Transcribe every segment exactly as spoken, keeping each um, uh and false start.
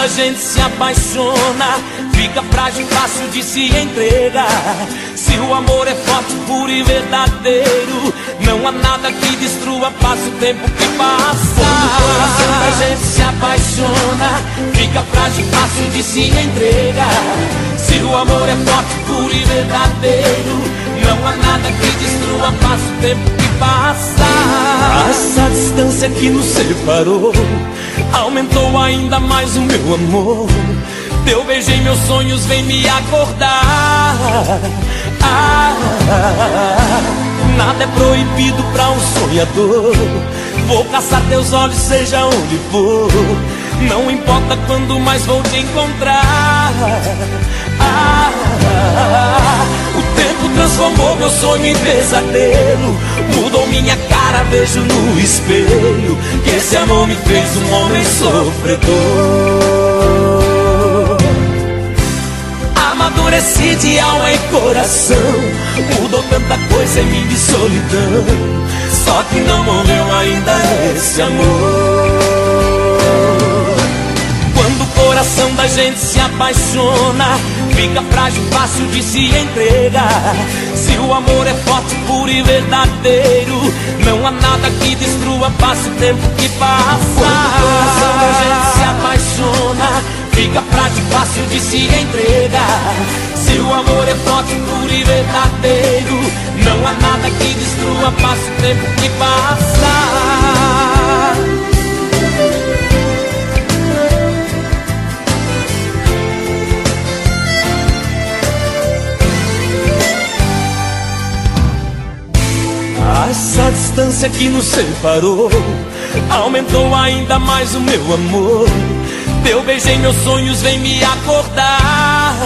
a gente se apaixona, fica frágil, fácil de se entregar. Se o amor é forte, puro e verdadeiro, não há nada que destrua, passa o tempo que passa. Quando o coração da gente se apaixona, fica frágil, fácil de se entregar. Se o amor é forte, puro e verdadeiro, não há nada que destrua, passa o tempo que passa. Essa distância que nos separou aumentou ainda mais o meu amor. Teu beijo em meus sonhos vem me acordar. Ah, nada é proibido pra um sonhador. Vou caçar teus olhos seja onde for. Não importa quando mais vou te encontrar. Ah, o tempo transformou meu sonho em pesadelo, mudou minha cara, vejo no espelho que esse amor me fez um homem sofredor. Amadureci de alma e coração, mudou tanta coisa em mim de solidão. Só que não morreu ainda esse amor. Quando o coração da gente se apaixona, fica frágil, fácil de se entregar. Se o amor é forte, puro e verdadeiro, não há nada que destrua, passa o tempo que passa. Quando o coração da gente se apaixona, fica frágil, fácil de se entregar. Se o amor é forte, puro e verdadeiro, não há nada que destrua, passa o tempo que passa. Essa distância que nos separou aumentou ainda mais o meu amor. Teu beijo em meus sonhos vem me acordar.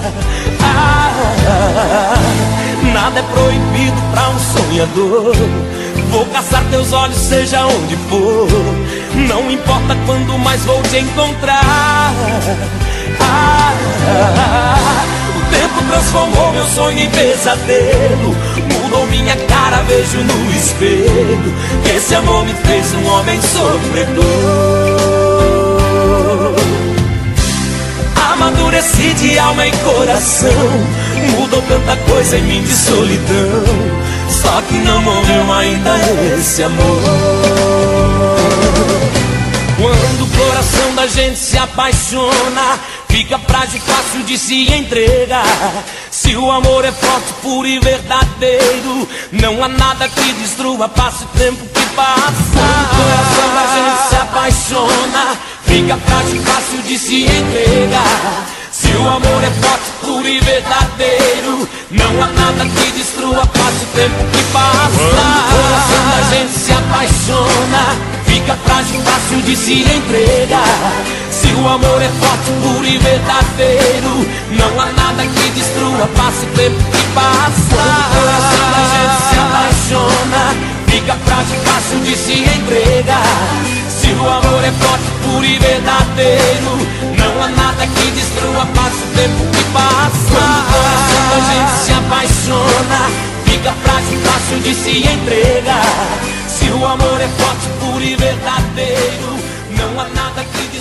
Ah, nada é proibido pra um sonhador. Vou caçar teus olhos seja onde for. Não importa quando mais vou te encontrar. Ah, o tempo transformou meu sonho em pesadelo, mudou minha cara, vejo no espelho que esse amor me fez um homem sofredor. Amadureci de alma e coração, mudou tanta coisa em mim de solidão. Só que não morreu ainda esse amor. Quando o coração da gente se apaixona, fica frágil, fácil de se entregar. Se o amor é forte, puro e verdadeiro, não há nada que destrua, passa o tempo que passa. Quando o coração da gente se apaixona, fica frágil, fácil de se entregar. Se o amor é forte, puro e verdadeiro, não há nada que destrua, passa o tempo que passa. Quando o coração da gente se apaixona, fica frágil, fácil de se entregar. Se o amor é forte, puro e verdadeiro, não há nada que destrua, passa o tempo que passa. Quando o coração da gente se apaixona, fica frágil, fácil de se entregar. Se o amor é forte, puro e verdadeiro, não há nada que destrua, passa o tempo que passa. Quando o coração da gente se apaixona, fica frágil, fácil de se entregar. Se o amor é forte, puro e verdadeiro, não há nada que destrua.